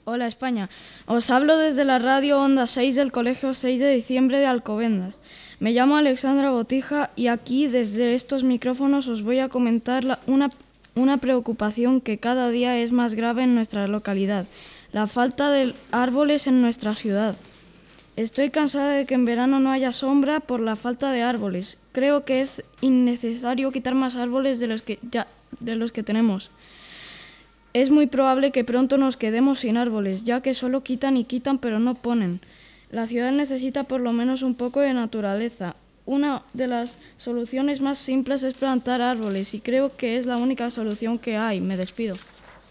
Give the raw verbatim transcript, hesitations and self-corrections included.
Hola España, os hablo desde la radio Onda seis del Colegio seis de diciembre de Alcobendas. Me llamo Alexandra Botija y aquí desde estos micrófonos os voy a comentar la, una, una preocupación que cada día es más grave en nuestra localidad, la falta de árboles en nuestra ciudad. Estoy cansada de que en verano no haya sombra por la falta de árboles. Creo que es innecesario quitar más árboles de los que, ya, de los que tenemos. Es muy probable que pronto nos quedemos sin árboles, ya que solo quitan y quitan pero no ponen. La ciudad necesita por lo menos un poco de naturaleza. Una de las soluciones más simples es plantar árboles y creo que es la única solución que hay. Me despido.